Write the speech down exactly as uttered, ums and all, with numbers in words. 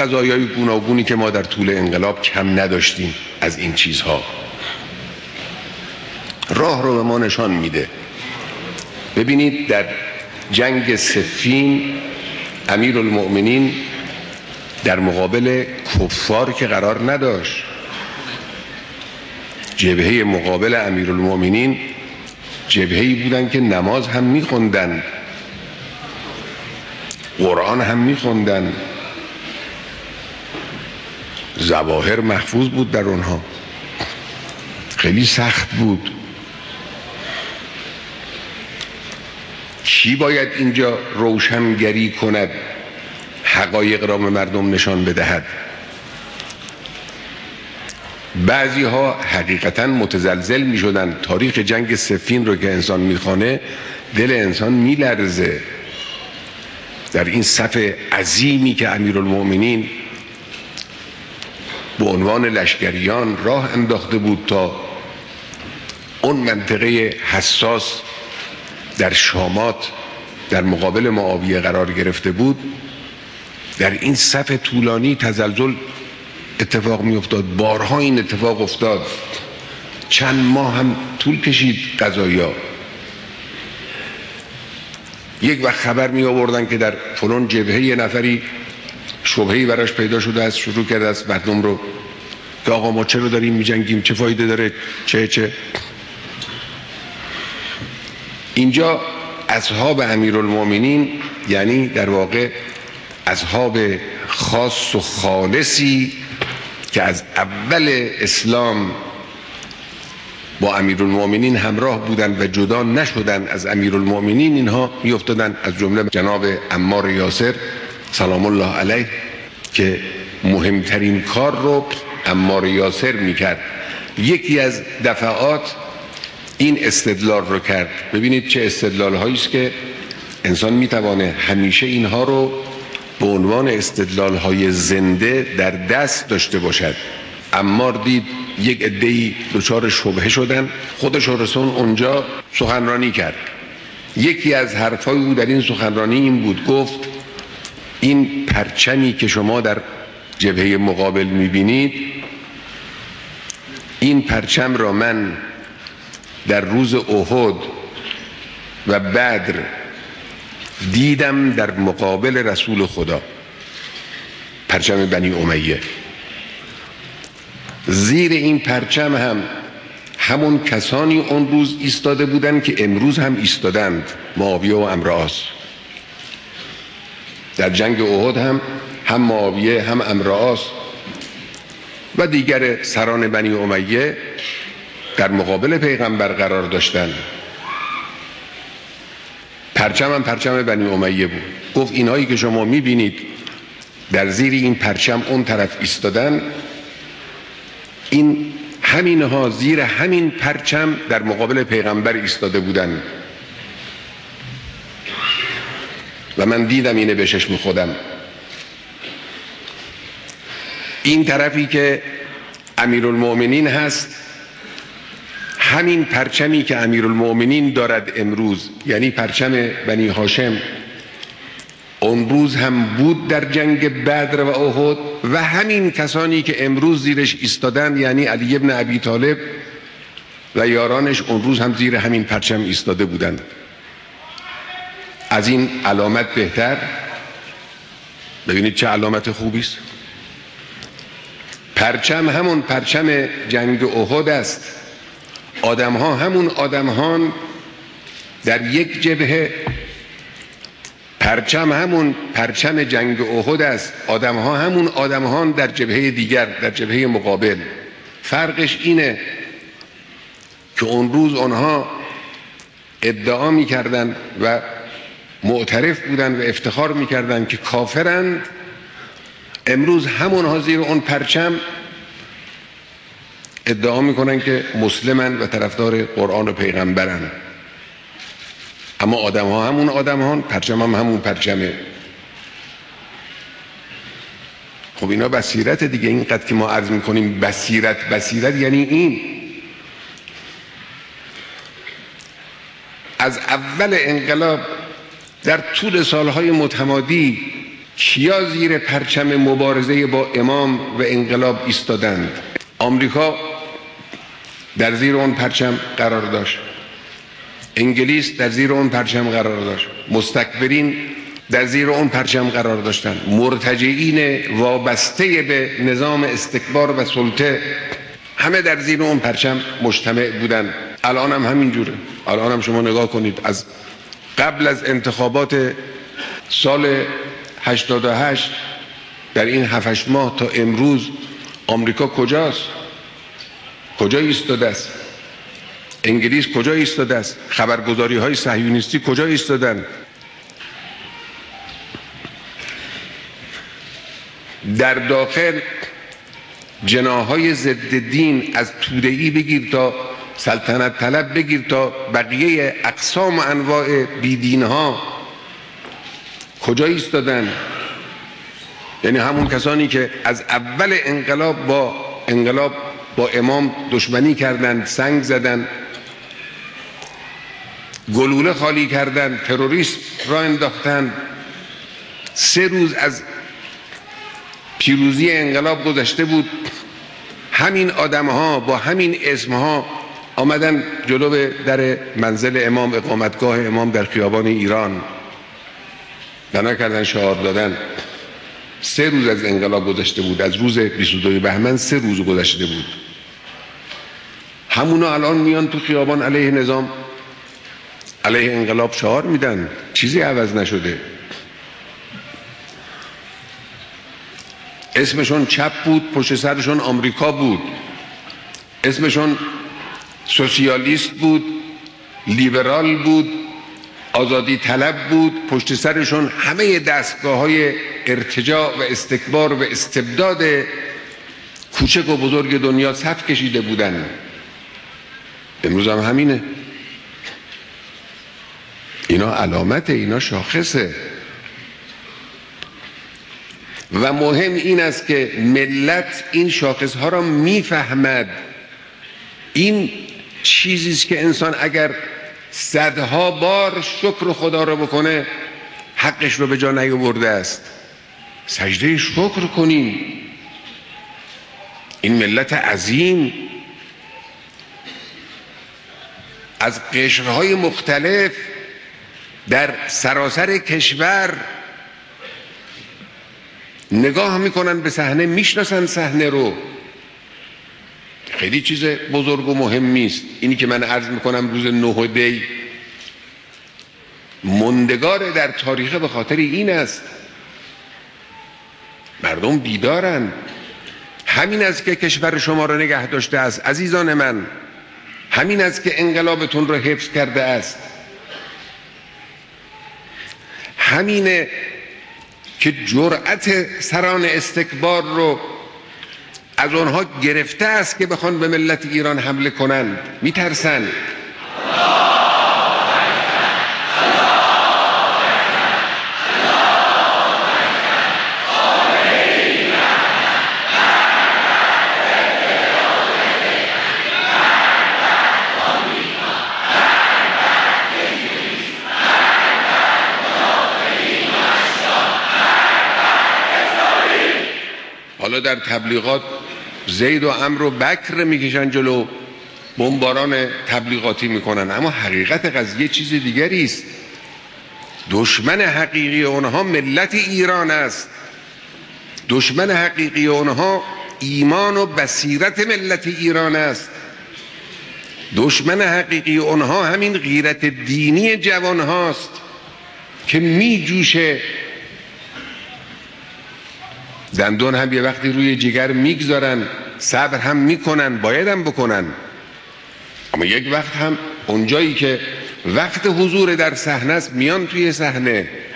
قضایای گوناگونی که ما در طول انقلاب کم نداشتیم از این چیزها. راه رو به ما نشان میده. ببینید در جنگ صفین امیرالمؤمنین در مقابل کفار که قرار نداشت. جبهه مقابل امیرالمؤمنین جبهه‌ای بودن که نماز هم میخوندن، قرآن هم میخوندن، ظواهر محفوظ بود در اونها. خیلی سخت بود. کی باید اینجا روشنگری کند، حقایق را به مردم نشان بدهد؟ بعضی ها حقیقتا متزلزل می شدن. تاریخ جنگ صفین رو که انسان می خوانه دل انسان می لرزه. در این صف عظیمی که امیرالمؤمنین به عنوان لشکریان راه انداخته بود تا اون منطقه حساس در شامات در مقابل معاویه قرار گرفته بود، در این صف طولانی تزلزل اتفاق می افتاد. بارها این اتفاق افتاد. چند ماه هم طول کشید قضایا. یک وقت خبر می آوردن که در فلان جبهه یه نفری شبهه‌ای براش پیدا شده است، شروع کرده است مردم رو که آقا ما چرا داریم می جنگیم، چه فایده داره، چه چه. اینجا اصحاب امیرالمؤمنین یعنی در واقع اصحاب خاص و خالصی که از اول اسلام با امیرالمؤمنین همراه بودند و جدا نشدند از امیرالمؤمنین، اینها می افتادن. از جمله جناب عمار یاسر سلام الله علیه که مهمترین کار رو عمار یاسر می کرد. یکی از دفعات این استدلال رو کرد. ببینید چه استدلال هایی است که انسان می توانه همیشه اینها رو به عنوان استدلال های زنده در دست داشته باشد. عمار دید یک عده‌ای دچار شبهه شدن، خودش رو رسون اونجا سخنرانی کرد. یکی از حرفای او در این سخنرانی این بود، گفت این پرچمی که شما در جبهه مقابل میبینید، این پرچم را من در روز احد و بدر دیدم در مقابل رسول خدا، پرچم بنی امیه. زیر این پرچم هم همون کسانی اون روز ایستاده بودند که امروز هم ایستادند، معاویه و عمرواس. در جنگ احد هم هم معاویه هم عمرواس و دیگر سران بنی امیه در مقابل پیغمبر قرار داشتند. پرچم هم پرچم بنی امیه بود. گفت اینایی که شما میبینید در زیر این پرچم اون طرف ایستادن، این همینها زیر همین پرچم در مقابل پیغمبر ایستاده بودن و من دیدم اینه به چشم خودم. این طرفی که امیرالمؤمنین هست، همین پرچمی که امیرالمؤمنین دارد امروز، یعنی پرچم بنی هاشم، اون روز هم بود در جنگ بدر و احد و همین کسانی که امروز زیرش ایستادن یعنی علی ابن ابی طالب و یارانش اون روز هم زیر همین پرچم ایستاده بودند. از این علامت بهتر؟ ببینید چه علامت خوبی است. پرچم همون پرچم جنگ احد است، آدم ها همون آدم ها در یک جبهه، پرچم همون پرچم جنگ احد است، آدم ها همون آدم ها در جبهه دیگر، در جبهه مقابل. فرقش اینه که اون روز آنها ادعا میکردن و معترف بودن و افتخار میکردن که کافرند، امروز همونها زیر اون پرچم ادعا میکنن که مسلمن و طرفدار قرآن و پیغمبرن. اما آدم ها همون آدم ها، پرچم هم همون پرچمه. خب اینا بصیرت دیگه. اینقدر که ما عرض میکنیم بصیرت بصیرت یعنی این. از اول انقلاب در طول سالهای متمادی کیا زیر پرچم مبارزه با امام و انقلاب ایستادند؟ آمریکا در زیر اون پرچم قرار داشت، انگلیس در زیر اون پرچم قرار داشت، مستکبرین در زیر اون پرچم قرار داشتند، مرتجعین وابسته به نظام استکبار و سلطه همه در زیر اون پرچم مجتمع بودند. الان هم همین جوره. الان هم شما نگاه کنید، از قبل از انتخابات سال هشتاد و هشت در این هفت ماه تا امروز آمریکا کجاست؟ کجا ایستاده است؟ انگلیس کجا ایستاده است؟ خبرگزاری های صهیونیستی کجا ایستادن؟ در داخل جناح‌های ضد دین از توده‌ای بگیر تا سلطنت طلب بگیر تا بقیه اقسام و انواع بیدین‌ها کجا ایستادن؟ یعنی همون کسانی که از اول انقلاب با انقلاب با امام دشمنی کردند، سنگ زدند، گلوله خالی کردند، تروریست را انداختند. سه روز از پیروزی انقلاب گذشته بود، همین آدم‌ها با همین اسم‌ها آمدن جلو در منزل امام، اقامتگاه امام در خیابان ایران، بنا کردن شعار دادن. سه روز از انقلاب گذشته بود، از روز بیست و دو بهمن سه روز گذشته بود. همونا الان میان تو خیابان علیه نظام، علیه انقلاب شعار میدن. چیزی عوض نشده. اسمشون چپ بود، پشت سرشون آمریکا بود. اسمشون سوسیالیست بود، لیبرال بود، آزادی طلب بود. پشت سرشون همه دستگاه های ارتجاع و استکبار و استبداد کوچک و بزرگ دنیا صف کشیده بودن. امروز هم همینه. اینا علامته، اینا شاخصه. و مهم این است که ملت این شاخص ها را میفهمد. این چیزی است که انسان اگر صدها بار شکر خدا را بکنه حقش رو به جا نیاورده است. سجده شکر کنیم. این ملت عظیم از قشرهای مختلف در سراسر کشور نگاه میکنن به صحنه، میشناسن صحنه رو. خیلی چیز بزرگ و مهمی است. اینی که من عرض میکنم روز نه دی مندگار در تاریخ به خاطر این است. مردم بیدارن. همین است که کشور شما را نگه داشته است عزیزان من. همین است که انقلابتون را حفظ کرده است. همینه که جرأت سران استکبار رو از آنها گرفته است که بخوان به ملت ایران حمله کنند. میترسن. حالا در تبلیغات زید و عمرو و بکر میکشن جلو، بمباران تبلیغاتی میکنن، اما حقیقت قضیه چیز دیگری است. دشمن حقیقی اونها ملت ایران است. دشمن حقیقی اونها ایمان و بصیرت ملت ایران است. دشمن حقیقی اونها همین غیرت دینی جوان هاست که میجوشه. دندون هم یه وقتی روی جگر میگذارن، صبر هم میکنن، باید هم بکنن، اما یک وقت هم اونجایی که وقت حضور در صحنه است میان توی صحنه.